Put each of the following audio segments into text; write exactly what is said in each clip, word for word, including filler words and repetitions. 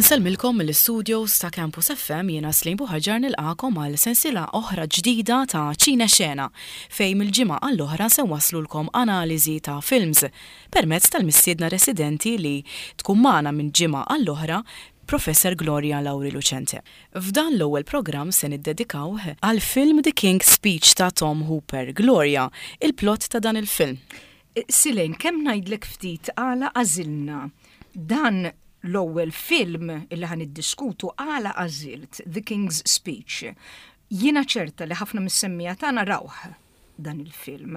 Insellmilkom mill-studios ta' Campus F M jiena Slim Buħaġar nilqakom għal sensiela oħra ġdida ta' Ċina Xena fejn mill-ġimgħa għall-oħra se waslulkom analiżi ta' films permezz tal-mistiedna residenti li tkun magħna minn ġimgħa għall-oħra Professor Gloria Lauri Lucente. F'dan l-ewwel programm se niddedikaw għal film The King's Speech ta' Tom Hooper. Gloria, il-plott ta' dan il-film. Silen, kemm ngħidlek ftit għala għażilna dan l-ewwel film illi ħan iddiskutu għala għażilt The King's Speech. Jiena ċerta li ħafna mis-semmija tagħna rawh dan il-film.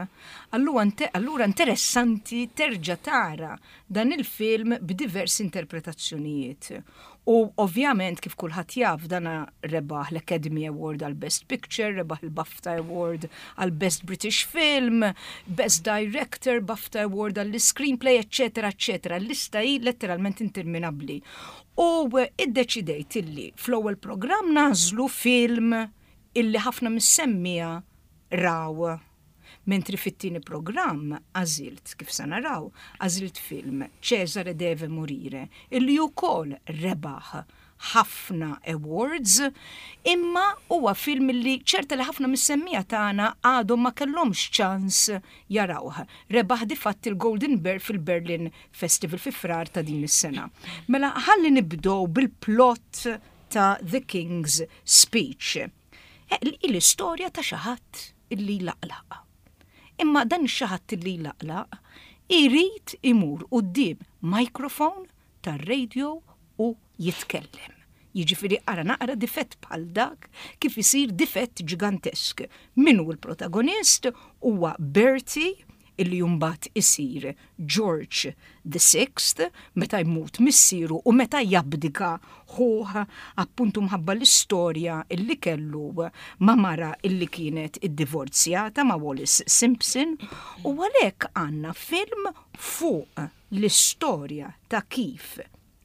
Allura interessanti terġa' tara dan il-film b'diversi interpretazzjonijiet. U ovvjament kif kulħadd jaf dana rebaħ l-Academy Award għal Best Picture, rebaħ il-BAFTA Award għal Best British Film, Best Director, BAFTA Award għal Screenplay, eccetera, eccetera. L-lista hi letteralment interminabbli. U iddeċidejt illi fl-ewwel programm nażlu film illi ħafna mis-semmija raw. Mentri fit-tieni programm għażilt kif se naraw, għażilt film Cesare deve morire, illi wkoll rebaħ ħafna awards, imma huwa film li ċerta li ħafna mis-semmija tagħna għadhom ma kellhomx ċans jarawh. Rebaħ difatt il-Golden Bear fil-Berlin Festival fi frar ta' din is-sena. Mela ħalli nibdew bil-plott ta' The King's Speech. Il-istorja ta' xi ħadd illi laqlaq. Imma dan ix-xaħat li laqlaq irid imur quddiem mikrofon tar-radio u jitkellem. Jiġifieri ara naqra difett bħal dak kif isir difett ġigantesk. Min hu l-protagonist huwa Bertie illi jumbat isir George the Sixth, meta jmut missieru u meta jabdika ħuħ appuntu mħabba l-istorja illi kellu ma' mara illi kienet id-divorzjata ma' Wallis Simpson, u għalhekk għandna film fuq l-istorja ta' kif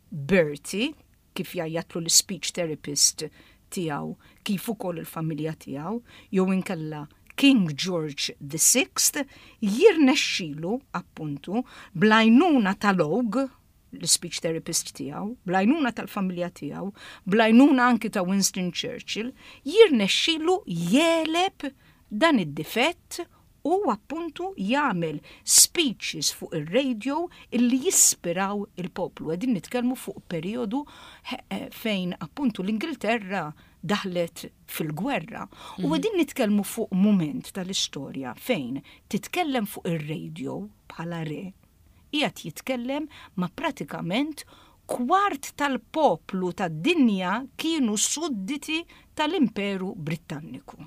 Bertie, kif jgħajjatlu l-speech therapist tiegħu, kif ukoll il-familja tiegħu, jew inkella King George the Sixth jirnexxilu appuntu blajnuna tal-og, l-speech therapist tiegħu, blajnuna tal-familja tiegħu, blajnuna anki ta' Winston Churchill, jirnexxilu jeleb dan id-difett u appuntu jagħmel speeches fuq ir-radio illi jispiraw il-poplu. Qegħdin nitkellmu fuq perjodu fejn appuntu l-Ingilterra daħlet fil-gwerra. U għedin nitkellmu fuq moment tal-istorja fejn titkellem fuq ir-radio bħala re, qiegħed jitkellem ma' pratikament kwart tal-poplu tad-dinja kienu sudditi tal-Imperu Britanniku.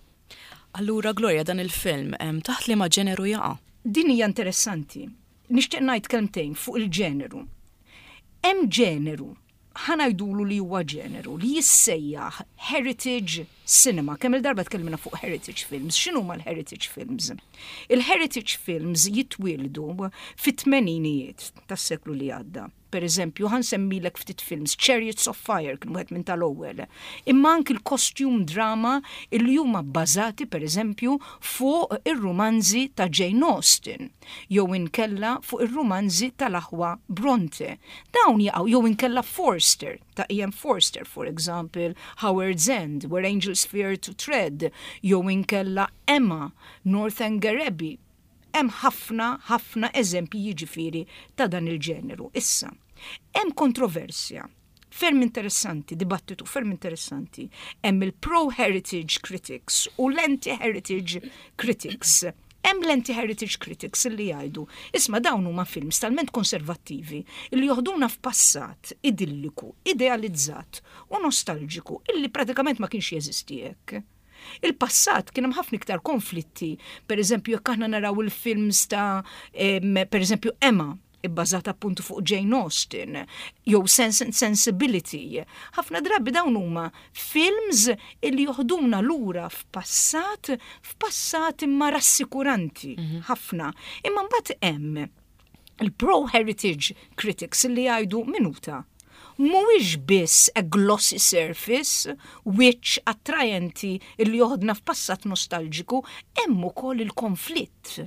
Allura Gloria dan il-film taħt li ma' ġeneru jaqa'? Din hija interessanti. Nixtieq ngħid kelmtejn fuq il-ġeneru. Hemm ġeneru ħanajdulu li huwa ġeneru li jissejjaħ heritage cinema. Kemm il-darba tkellimna fuq heritage films. X'inhu ma l-heritage films? Il-heritage films jitwildu fit-tmeninijiet tas-seklu li għadda. Per eżempju, ħansemmilek ftit films, Chariots of Fire kien wieħed minn tal-ewwel. Imma anki l-costume drama illi huma bbażati per eżempju fuq ir-rumanzi ta' Jane Austen, jew inkella fuq ir-rumanzi tal-aħwa Bronte. Dawn jaqgħu jew inkella Forster ta' Ian Forster, for example, Howard's End, Where Angels Fear to Tread, jew inkella Emma, Northanger Abbey. Hemm ħafna ħafna eżempji jiġifieri ta' dan il-ġeneru. Issa, hemm kontroversja ferm interessanti, dibattitu ferm interessanti. Hemm il-pro-heritage critics u l-anti-heritage critics. Hemm l-anti-heritage critics li jgħidu, isma' dawn huma films talment konservattivi li joħduna f'passat idilliku, idealizzat u nostalġiku illi pratikament ma kienx jeżisti hekk. Il-passat kien hemm ħafna iktar konflitti, per eżempju jekk aħna naraw il-films ta' per eżempju Emma, ibbażata appuntu fuq Jane Austen, jew Sense and Sensibility. Ħafna drabi dawn huma films illi joħduna lura f'passat, f'passat imma rassikuranti ħafna. Imma mbagħad hemm il-pro-heritage critics li jgħidu minuta. Mhuwiex biss a glossy surface, which attrajenti illi joħodna f'passat nostalġiku, hemm ukoll il-konflitt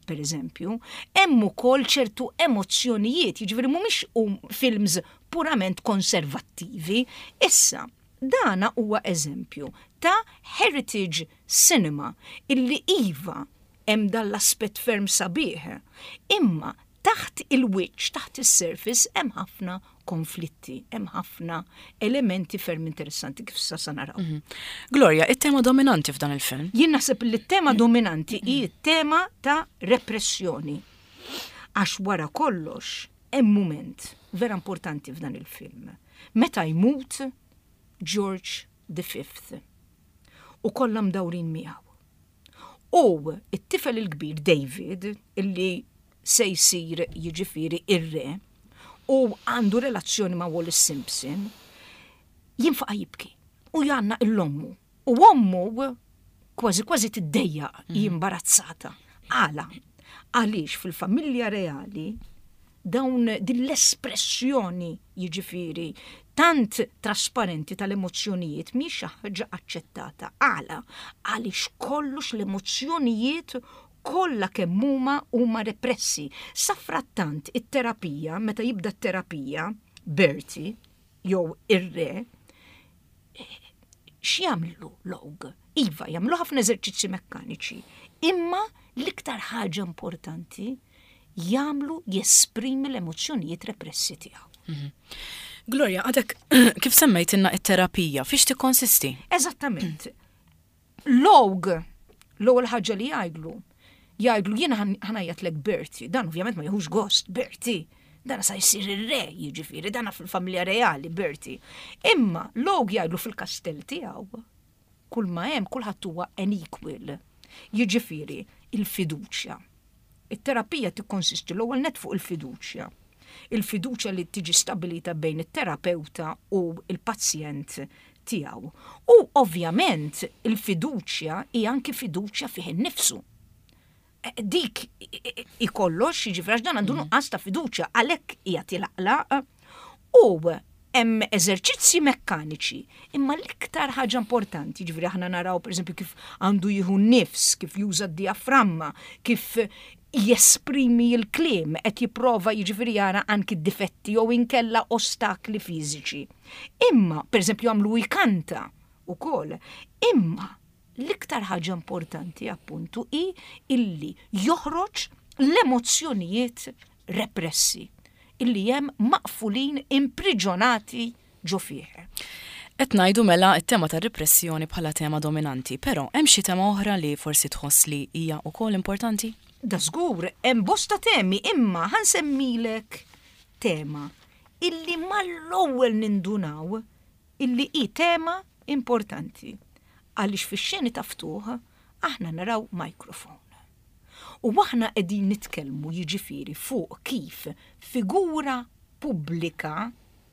per eżempju, hemm ukoll ċertu emozzjonijiet, jiġifieri mhumiex um films purament konservattivi. Issa, dana huwa eżempju ta' heritage cinema illi iva hemm dall-aspett ferm sabiħ, imma taħt il-wiċċ, taħt is-surface hemm ħafna konflitti, hemm ħafna elementi ferm interessanti kif sa sa naraw. Gloria, it-tema dominanti f'dan il-film? Jien naħseb li t-tema dominanti hi t-tema ta' repressjoni. Għax wara kollox hemm mument vera importanti f'dan il-film. Meta jmut George the Fifth u kollha mdawrin miegħu. U it-tifel il-kbir David, illi se jsir jiġifieri ir-re, u għandu relazzjoni ma' Wallis Simpson, jinfaqa jibki u janna l-ommu. U ommu kważi kważi tiddejjaq jimbarazzata. Għala, għaliex fil-familja reali dawn din l-espressjoni jiġifieri tant trasparenti tal-emozzjonijiet mhix xi ħaġa aċċettata. Għala, għaliex kollox l-emozzjonijiet kollha kemm huma huma repressi. Sa frattant it-terapija, meta jibda t-terapija, Bertie, jew ir-re, x'jagħmlu log? Iva, jagħmlu ħafna eżerċizzji mekkaniċi, imma l-iktar ħaġa importanti jagħmlu jesprimi l-emozzjonijiet repressi tiegħu. Gloria, għadek kif semmejtilna it-terapija, fiex tikkonsisti? Eżattament. Log, l-ewwel ħaġa li jgħidlu, jgħidlu jiena ħanajjat lek Bertie, dan ovvjament ma jħux gost, Bertie, dan sa jsir ir-re, jiġifieri, dan fil-familja reali, Bertie. Imma log jgħidlu fil-kastell tiegħu, kull ma hemm kulħadd huwa unequal. Jiġifieri, il-fiduċja. It-terapija tikkonsisti l-ewwel net fuq il-fiduċja. Il-fiduċja li tiġi stabilita bejn it-terapewta u il-pazjent tiegħu. U ovvjament il-fiduċja hija anki fiduċja fih innifsu. Dik ikollox, jiġifieri dan għandu nuqqas ta' fiduċja, għalhekk hija tilaqlaq u hemm eżerċizzji mekkaniċi, imma l-iktar ħaġa importanti, jiġifieri aħna naraw pereżempju kif għandu jieħu nnifs, kif juża d-diaframma, kif jesprimi l-kliem, qed jipprova jiġifieri jara anki d-difetti jew inkella ostakli fiżiċi. Imma, pereżempju għamlu jkanta wkoll, imma l-iktar ħaġa importanti appuntu hi illi joħroġ l-emozzjonijiet repressi, illi hemm maqfulin impriġonati ġo fih. Qed ngħidu mela t-tema ta' repressjoni bħala tema dominanti, però hemm xi tema oħra li forsi tħoss li hija wkoll importanti? Da żgur, hemm bosta temi, imma ħansemmilek tema illi mal-ewwel nindunaw illi hi tema importanti. Għaliex fix-xeni ta' ftuħ aħna naraw mikrofon. U aħna qegħdin nitkellmu jiġifieri fuq kif figura pubblika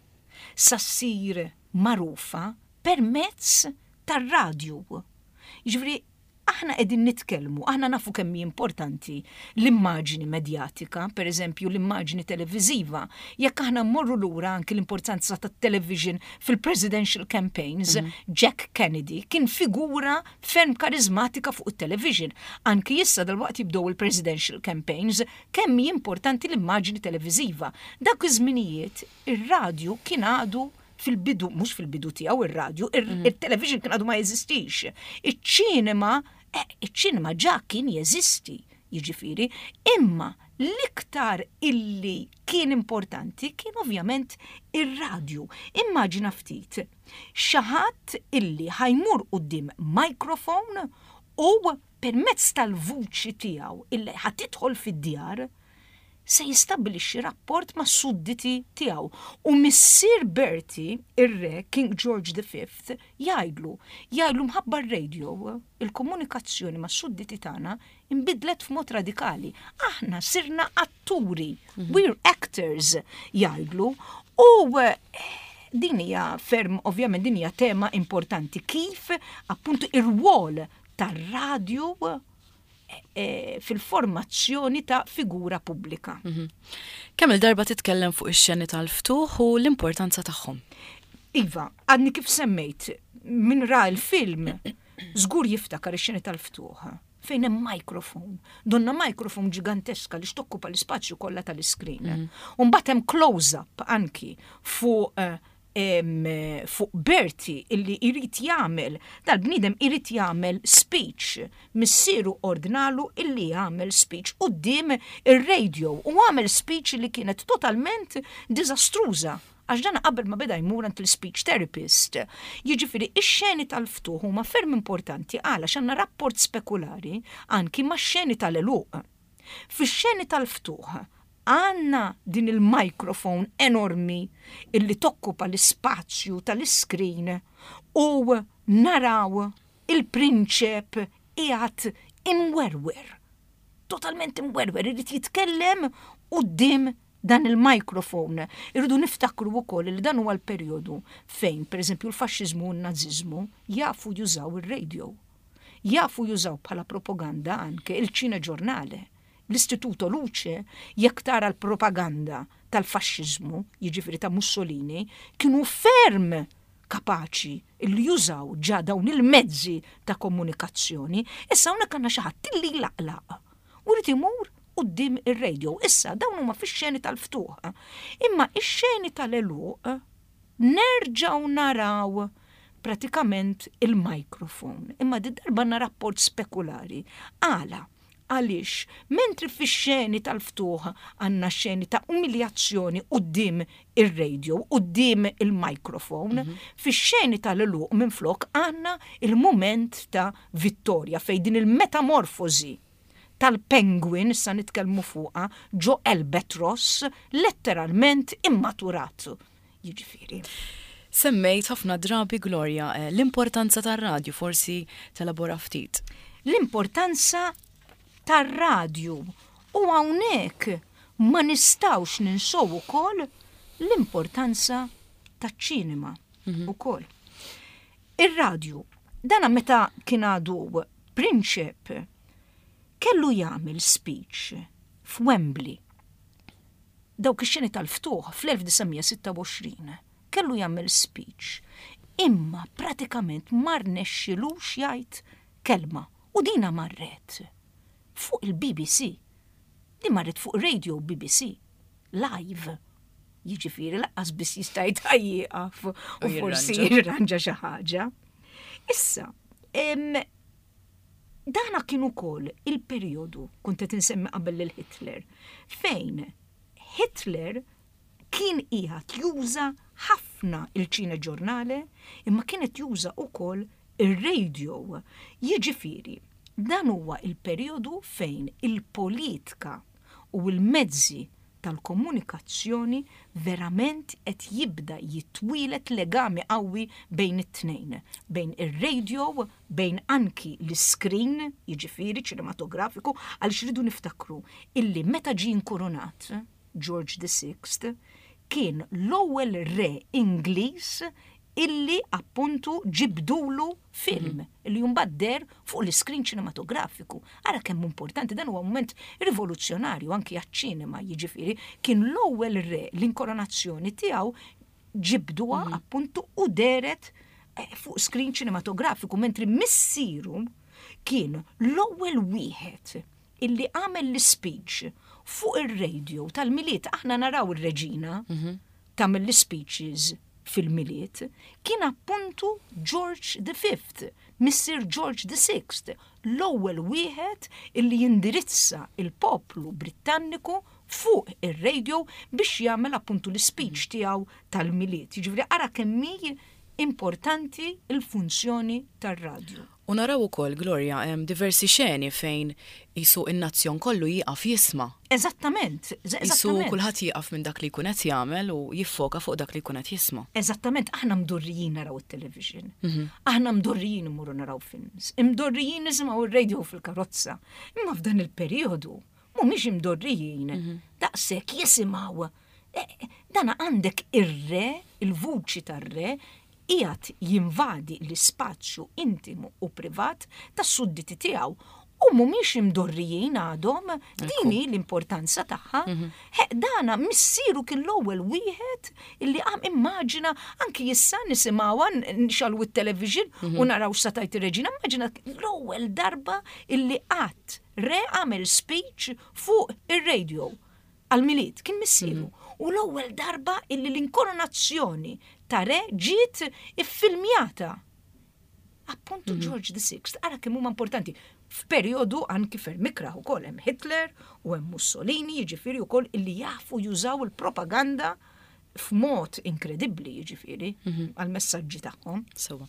sa ssir magħrufa permezz tar-radju. Jiġifieri aħna qegħdin nitkellmu, aħna nafu kemm hi importanti l-immaġini medjatika, pereżempju l-immaġini televiżiva. Jekk aħna mmorru lura anke l-importanza tat-television fil-presidential campaigns, mm-hmm. Jack Kennedy kien figura ferm karizmatika fuq it-television. Anke issa dalwaqt jibdew il-presidential campaigns, kemm hi importanti l-immaġini televiżiva. Dak iż-żminijiet ir-radju kien għadu fil-bidu, mhux fil-bidu tiegħu ir-radju, il-television kien għadu ma jeżistix. Iċ-ċinema Iċ-ċinema ġa kien jeżisti, jiġifieri, imma l-iktar illi kien importanti kien ovvjament ir-radju. Immaġina ftit, xi ħadd illi ħajmur quddiem microphone u permezz tal-vuċi tiegħu illi ħadd tidħol fid-djar se jistabbilixxi rapport ma' sudditi tiegħu. U missier Bertie, ir-re King George the Fifth, jgħidlu, jgħidlu mħabba r-radio, il-komunikazzjoni ma' sudditi tagħna inbidlet f'mod radikali. Aħna sirna atturi, mm-hmm. We're actors, jgħidlu, u din hija ferm, ovvjament din hija tema importanti, kif appuntu ir-wol tar-radju E, fil-formazzjoni ta' figura pubblika. Mm-hmm. Kemm il-darba titkellem fuq ix-xeni tal-ftuħ u l-importanza tagħhom? Iva, għadni kif semmejt, min ra l-film żgur jiftakar ix-xeni tal-ftuħ. fejn hemm microphone. Donna microphone ġiganteska li xtokkupa l-ispazju kollha tal-iskrin. U mbagħad hemm close-up anki fuq uh, fuq Bertie illi irrit jagħmel, dal-bniedem irrit jagħmel speech missieru ordinalu illi jagħmel speech quddiem ir-radio u għamel speech li kienet totalment diżastruża. Għax dan qabel ma beda jmur għand il-speech therapist. Jiġifieri ix-xeni tal-ftuħ huma ferm importanti għalax għandna rapport spekulari anki max-xeni tal-eluq. Fix-xeni tal-ftuħ għanna din il-mikrofon enormi illi tokkupa l-ispazju tal-iskrin u naraw il-prinċep qiegħed imwerwer. Totalment imwerwer, irid jitkellem quddiem dan il-mikrofon. Irridu niftakru wkoll li dan huwa l-perjodu fejn, pereżempju, l-faxxiżmu u n-naziżmu jafu jużaw ir-radio. Jafu jużaw bħala propaganda anke il-ċina ġurnale. L-Istituto Luce, jekk tara l-propaganda tal-faxxiżmu, jiġifieri ta' Mussolini, kienu ferm kapaċi li jużaw ġa dawn il-mezzi ta' komunikazzjoni, issa hawnhekk għandna xi ħadd illi laqlaq. U rid imur quddiem ir-radio. Issa dawn huma fix-xeni tal-ftuħ. Imma ix-xeni tal-eluq nerġgħu naraw pratikament il-mikrofon. Imma di darba għandna rapport spekulari. Għala għalix, mentri fi xeni tal-ftuħ għanna xeni ta' umiljazzjoni qudiem il-radio, qudiem il-mikrofon, mm-hmm. fi xeni tal-eluq minn flok għanna il-moment ta' vittorja fej din il-metamorfozi tal-penguin, issa nitkellmu fuqa, ġo Albatros, letteralment immaturat. Jiġifieri. Semmejt ħafna drabi, Gloria, l-importanza tar-radju, forsi telabora ftit. L-importanza tar-radju u hawnhekk ma nistawx ninsow ukoll l-importanza taċ-ċinema ukoll. Ir-radju, dana meta kien għadu prinċep kellu jagħmel speech f'Wembley. Dawk ix-xeni tal-ftuħ fl-elf-tisa' kellu jagħmel speech. Imma pratikament mar nexxilux jgħid kelma u dina marret fuq il-B B C. Di marret fuq radio B B C. Live. Jiġifieri laqqas biss jista' jitħajjieqaf u forsi jirranġa xi ħaġa. Issa, dana kien ukoll il-perjodu kont qed insemmi qabel lil Hitler fejn Hitler kien qiegħed juża ħafna il-ċina ġurnale imma kienet juża ukoll ir-radio. Jiġifieri dan huwa il-perjodu fejn il-politika u l-mezzi tal-komunikazzjoni verament qed jibda jitwilet legami qawwi bejn it-tnejn, bejn ir-radio, bejn anki l-iskrin, jiġifieri ċinematografiku, għaliex ridu niftakru illi meta ġie inkurunat George the Sixth kien l-ewwel re Ingliż illi appuntu ġibdulu film, mm-hmm. illi jumbadder fuq l-iskrin ċinematografiku. Ara kemm importanti, dan huwa moment rivoluzzjonarju anki għaċ-ċinema, jiġifieri kien l-ewwel re l-inkoronazzjoni tiegħu ġibduha mm-hmm. appuntu u deret eh, fuq skrin ċinematografiku, mentri missieru kien l-ewwel wieħed illi għamel l-speech fuq ir-radio tal-miliet. Aħna naraw ir-reġina mm-hmm. tagħmel l-speeches fil-miliet, kien appuntu George the Fifth, Mister George the Sixth, l-ewwel wieħed illi jindirizza il-poplu Brittanniku fuq ir-radio biex jagħmel appuntu l-speech tiegħu tal-miliet. Jiġifieri ara kemm hi importanti il-funzjoni tar-radju. U naraw ukoll, Gloria, hemm diversi xeni fejn isu in-nazzjon kollu jieqaf jisma'. Eżattament, eżattament. Isu kulħadd jieqaf minn dak li jkun qed jagħmel u jiffoka fuq dak li jkun qed jisma'. Eżattament, aħna mdorrijin naraw it-television. Mm-hmm. Aħna mdorrijin imorru naraw films. Imdorrijin nisimgħu ir-radio fil-karozza. Imma f'dan il-perjodu mhumiex imdorrijin. Mm-hmm. Daqshekk jisimgħu. Dana għandek ir-re, il-vuċi tar-re, qiegħed jinvadi l-ispazju intimu u privat tas-sudditi tiegħu u mhumiex imdorrijin għadhom, dini l-importanza tagħha. Dana missieru kien l-ewwel wieħed illi qam immaġina anki issa nisimgħuha nxalwu t-television u naraw sa tajt ir-reġina, immaġina l-ewwel darba illi qatt re għamel speech fuq ir-radio għal-miliet, kien missieru. U l-ewwel darba illi l-inkoronazzjoni ta' re ġiet iffilmjata. Appuntu George the Sixth, ara kemm huma importanti. F'perjodu anki ferm ikraħ ukoll hemm Hitler u hemm Mussolini, jiġifieri wkoll illi jafu jużaw il-propaganda f'mod inkredibbli jiġifieri għall-messaġġi tagħhom. Sewa.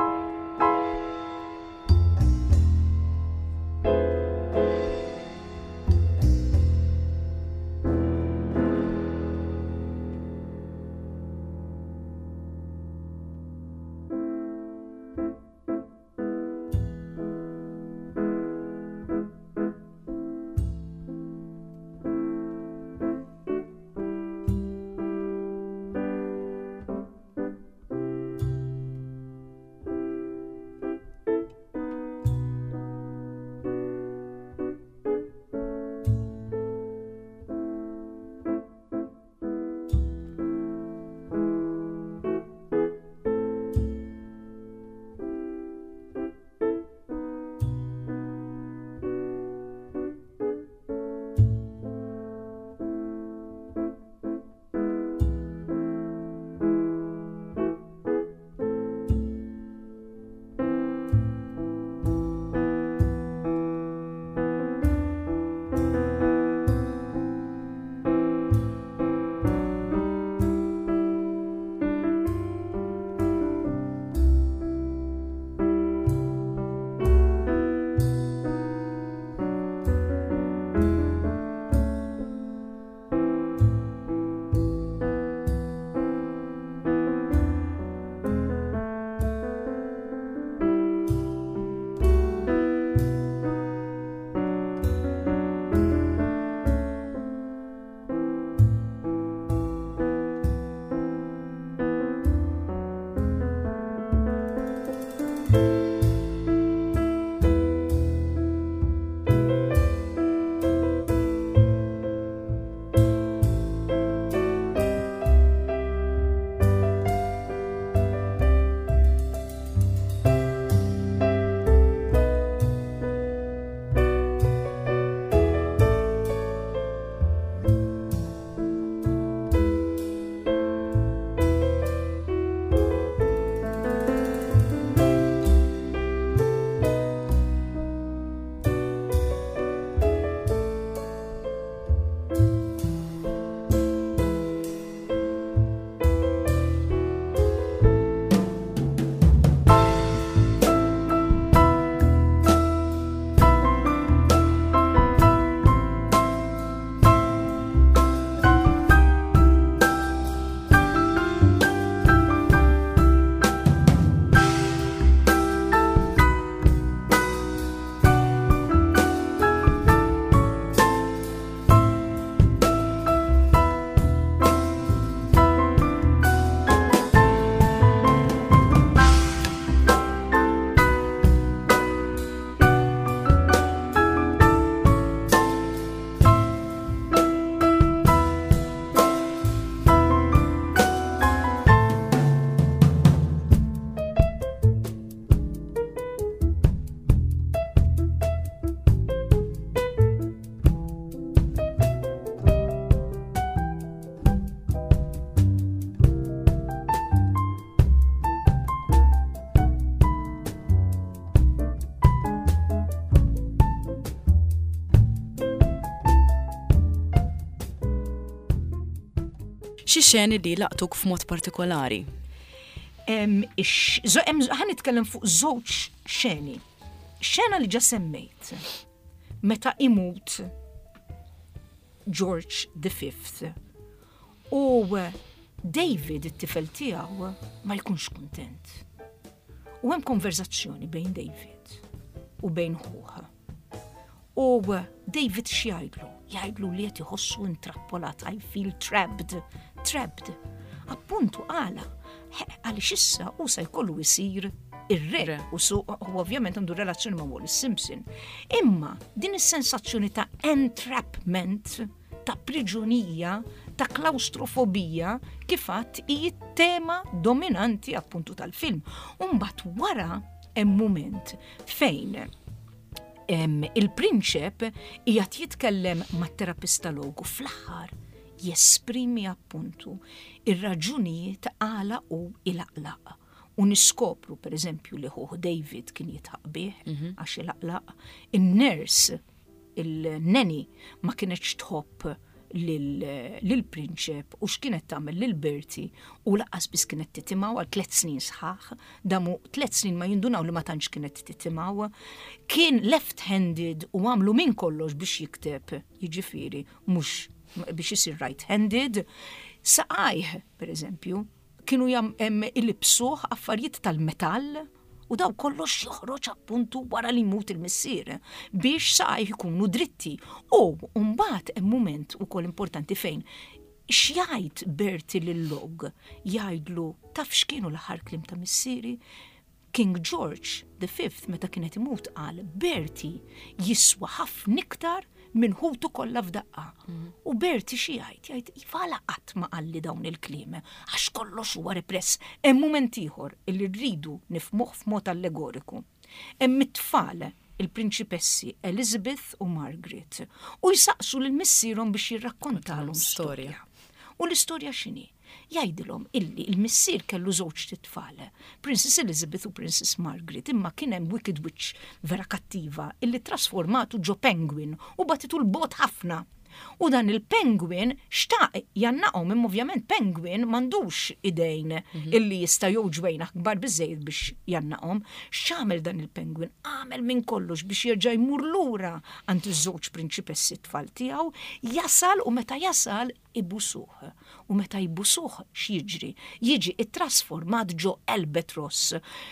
xi xeni li laqtuk f'mod partikolari? Ħan nitkellem fuq żewġ xeni. Xena li ġa semmejt meta imut George the Fifth u David it-tifel tiegħu ma jkunx kuntent. U hemm konverzazzjoni bejn David u bejn ħuħa. U David x'jgħidlu? Jgħidlu li qed iħossu intrappolat, I feel trapped, trapped. Appuntu għala, għaliex issa u se jkollu jsir ir-re, u su ovvjament għandu relazzjoni ma' Wallis Simpson. Imma din is-sensazzjoni ta' entrapment, ta' priġunija, ta' klaustrofobija, kifat hi tema dominanti appuntu tal-film. Umbat wara hemm mument fejn il-prinċep qiegħed jitkellem mat-terapistologu fl-aħħar jesprimi appuntu ir-raġunijiet għala u il-aqlaq. U niskopru, per eżempju, li ħuħ David kien jitħaqbih, għax il-aqlaq. Il-ners, il-neni, ma kienetx tħobb lil-prinċep u x'kienet tagħmel lil Bertie u laqqas biss kienet titimaw għal tliet snin sħaħ, damu tliet snin ma jindunaw li ma tantx kienet titimaw. Kien left-handed u għamlu minn kollox biex jikteb, jiġifieri, mhux biex jisir right-handed. Saqajh, per eżempju, kienu jam il-ibsuħ affarijiet tal-metall u daw kollox joħroġ appuntu wara li jmut il-missier biex saqajh ikunu dritti. U mbagħad hemm mument ukoll importanti fejn x'jgħid Bertie lil-log jgħidlu taf x'kienu l-aħħar kliem ta' missieri. King George the Fifth meta kienet imut qal Bertie jiswa ħafna iktar minn ħutu kollha f'daqqa. U Bertie xi jgħid, jgħid ivala qatt ma qalli dawn il-kliem għax kollox huwa repress. Hemm mument ieħor illi rridu nifhmuh f'mod allegoriku. Hemm it-tfal il-prinċipessi Elizabeth u Margaret u jsaqsu lil missierhom biex jirrakkontalhom storja. U l-istorja x'inhi? Jgħidilhom illi il-missier kellu żewġ titfal, Princess Elizabeth u Princess Margaret, imma kien hemm Wicked Witch vera kattiva illi trasformatu ġo penguin u batitu l-bot ħafna. U dan il-penguin xtaq jannaqhom, imma ovvjament penguin m'għandux idejn illi jista' joġwejn akbar biżejjed biex jannaqhom. X'għamel dan il-penguin? Għamel minn kollox biex jerġa' jmur lura għand iż-żewġ prinċipessi tfal tiegħu, jasal u meta jasal ibusuh. U meta jbusuh x'jiġri? Jiġi ittrasformat ġo Albatros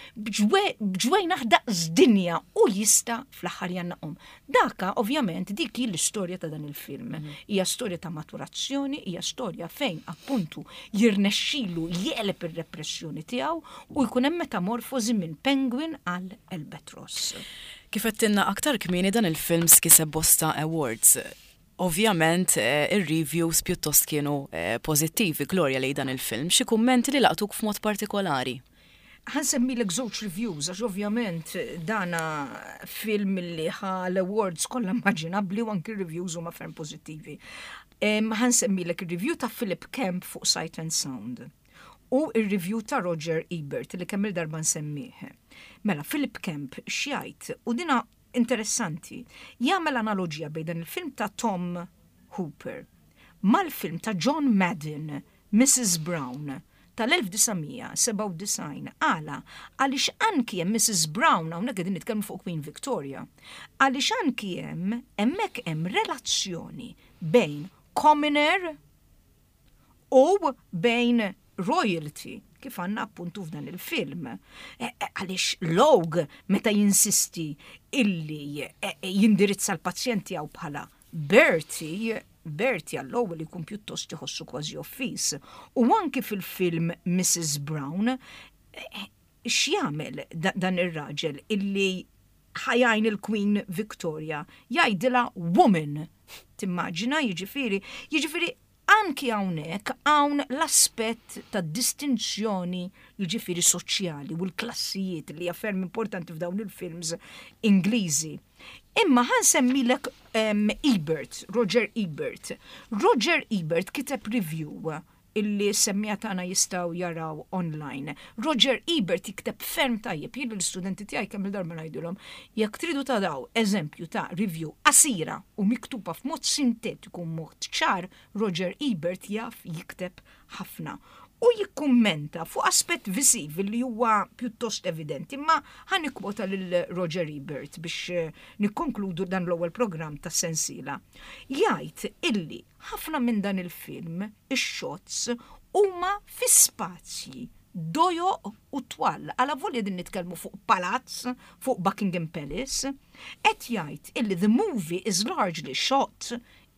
bġwejn daqs dinja u jista' fl-aħħar jannaqhom. Daka ovvjament dik hi l-istorja ta' dan il-film. Hija storja ta' maturazzjoni, hija storja fejn appuntu jirnexxilu jeleb ir-repressjoni tiegħu u jkun hemm metamorfosi minn penguin għal Albatros. Kif qedtilna aktar kmieni dan il-film skiseb bosta awards. Ovvjament, ir-reviews pjuttost kienu pożittivi, Gloria, lejn dan il-film. Xi kummenti li laqtuk f'mod partikolari? Ħansemmilek żewġ reviews, għax ovvjament dana film li ħa l-awards kollha immaġinabbli u anki reviews huma ferm pożittivi. Ħansemmilek ir-review ta' Philip Kemp fuq Sight and Sound u ir-review ta' Roger Ebert li kemm il-darba nsemmih. Mela, Philip Kemp x'jgħid u dina interessanti, jagħmel analoġija bejn dan il-film ta' Tom Hooper mal-film ta' John Madden, Missus Brown, tal-elf tisa' seba' u disgħin għala għaliex anki hemm Missus Brown hawnhekk qegħdin nitkellmu fuq Queen Victoria. Għaliex anki hemm hemmhekk hemm relazzjoni bejn commoner u bejn royalty kif għandna appuntu f'dan il-film. Għaliex Log meta jinsisti illi jindirizza l-pazjenti għaw bħala Bertie Bertie għall-ewwel ikun pjuttost iħossu kważi offis. U anki fil-film Missus Brown x'jagħmel dan ir-raġel illi ħajajn il-Queen Victoria jgħidilha woman. Timmaġina jiġifieri, jiġifieri anki hawnhekk hawn l-aspett ta' distinzjoni jiġifieri soċjali u l-klassijiet li hija ferm importanti f'dawn il-films Ingliżi. Imma ħansemmilek um, Ebert, Roger Ebert. Roger Ebert kiteb review illi semmija tagħna jistgħu jaraw online. Roger Ebert jikteb ferm tajjeb, jien l-istudenti tiegħi kemm il-darba ngħidulhom, jekk tridu tadaw eżempju ta' review qasira u miktuba f'mod sintetiku mod ċar, Roger Ebert jaf jikteb ħafna. U jikkummenta fuq aspett visiv li huwa pjuttost evidenti, ma ħanikwota lil Roger Ebert biex nikkonkludu dan l-ewwel programm ta' sensiela. Jgħid illi ħafna minn dan il-film ix-shots huma fi spazji dojo u twal, għala volja din nitkellmu fuq palazz, fuq Buckingham Palace, qed jgħid illi the movie is largely shot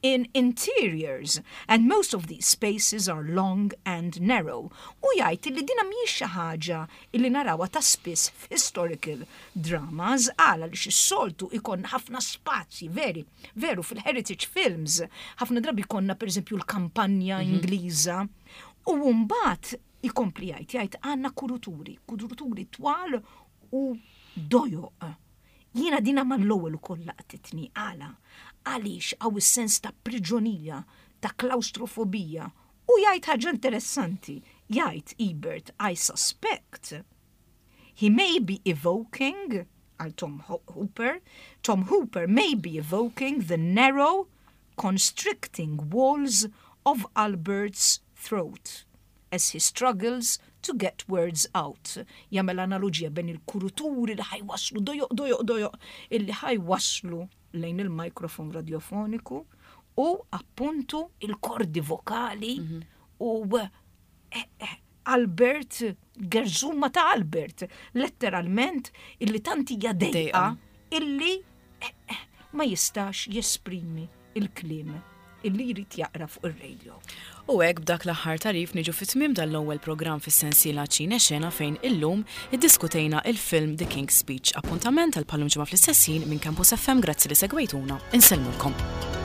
in interiors, and most of these spaces are long and narrow. U jgħid li dina mhijiex xi ħaġa illi narawha ta' spiss f'historical dramas għala li xis-soltu ikonna ħafna spazji veri, veru fil-heritage films, ħafna drabi konna pereżempju l-kampanja Ingliża, u mbagħad ikompli jgħid jgħid għandna kuruturi, kuruturi twal u dojoq. Jiena dina mal-ewwel ukoll laqtitni għala għaliex għaw is-sens ta' priġonija, ta' klaustrofobija. U jgħid ħaġa interessanti, jgħid Ebert, I suspect he may be evoking, għal Tom Hooper, Tom Hooper may be evoking the narrow, constricting walls of Albert's throat as he struggles to get words out. Jagħmel analogija bejn il-kuruturi li ħajwaslu dojoq dojoq dojoq illi ħajwaslu lejn il-mikrofon radiofoniku u appuntu il-kordi vokali u eh, eh, Albert, gerżuma ta' Albert, letteralment illi tanti jadejqa illi eh, eh, ma jistax jesprimi il-klim illi jrid jaqra fuq ir-radio. U hekk b'dak l-aħħar tarif niġu fit-tmiem dal-ewwel programm fis-sensiela Ċina Xena fejn illum iddiskutejna il-film The King's Speech. Appuntament għal pallum ġimgħa fl-istess ħin minn Campus F M, grazzi li segwejtuna. Insellmulkom.